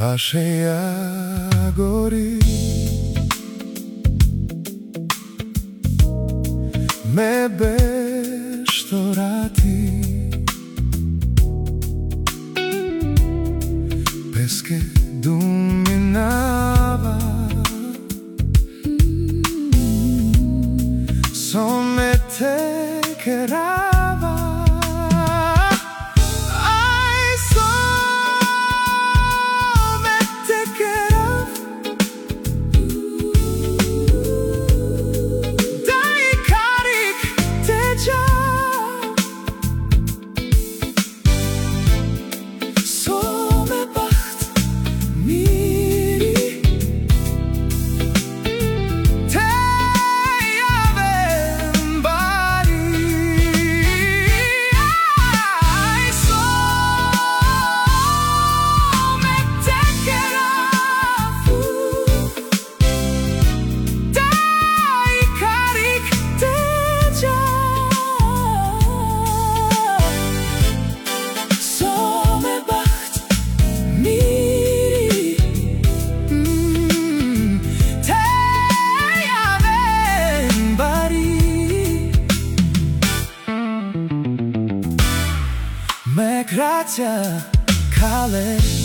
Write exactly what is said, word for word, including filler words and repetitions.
Pasceia gori me bestorati pesche dominava some te che rava ai some te che rava dai caric te già some bacht miri te aven bari ai some te che rafu dai caric te già some bacht miri mm, te aven bari me grazia cale